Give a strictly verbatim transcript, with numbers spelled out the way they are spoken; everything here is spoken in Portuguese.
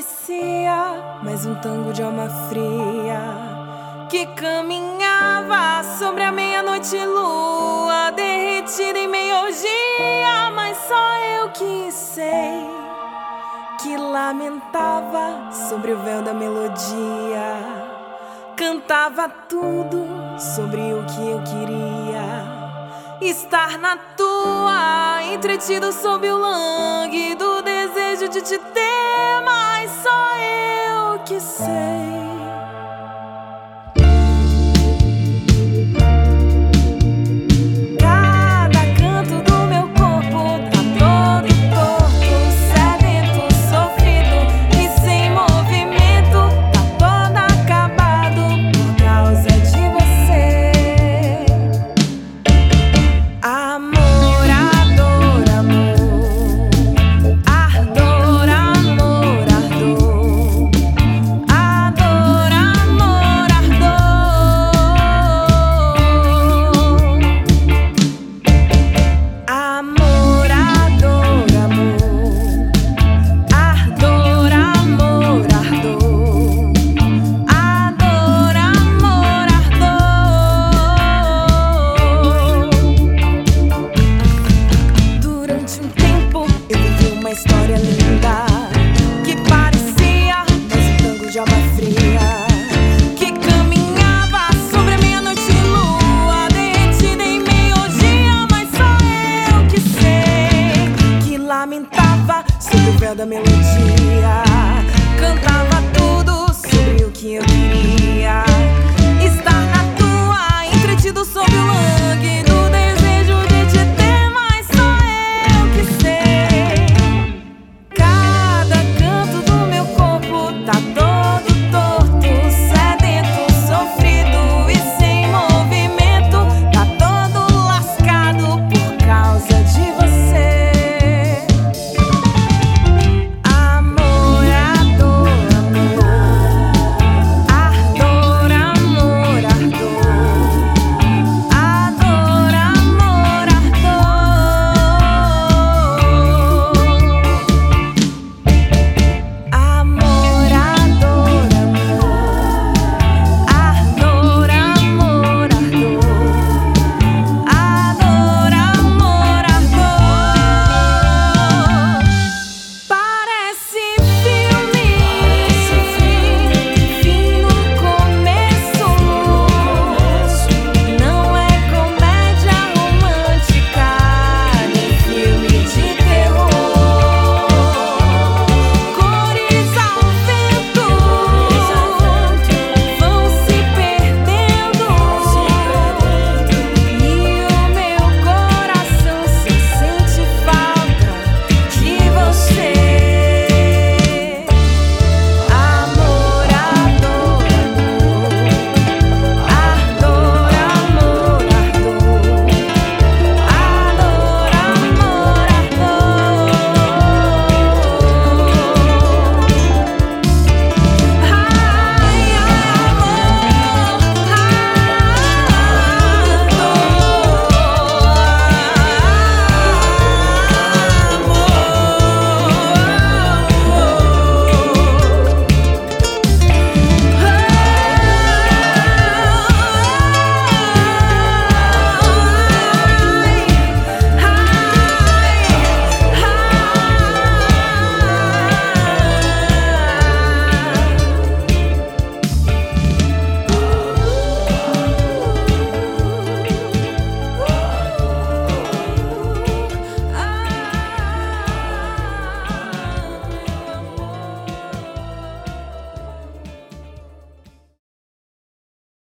parecia mais um tango de alma fria que caminhava sobre a meia-noite lua derretida em meio-dia, mas só eu que sei que lamentava sobre o véu da melodia, cantava tudo sobre o que eu queria. Estar na tua, entretido sob o langue do desejo de te ter, mas só eu que sei